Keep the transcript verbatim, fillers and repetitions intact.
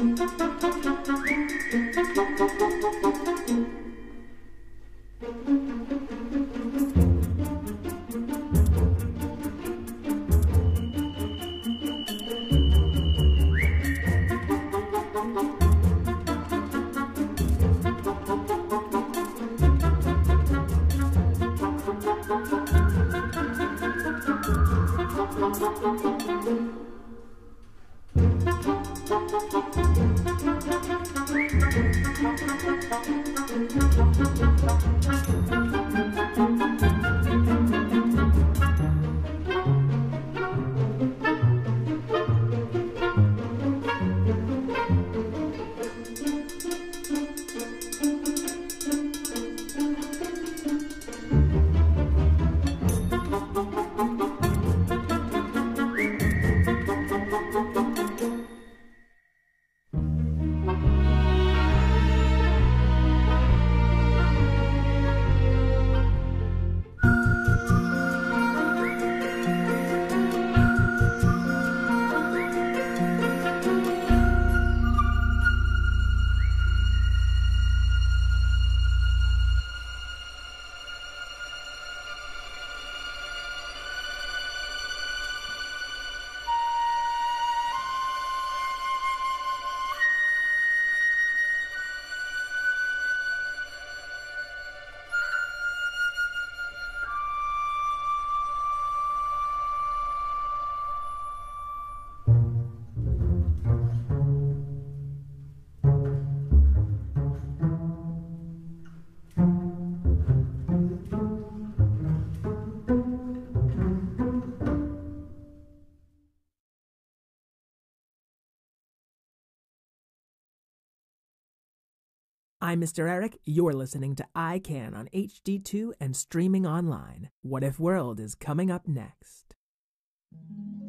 I'm Mister Eric. You're listening to I Can on H D two and streaming online. What If World is coming up next.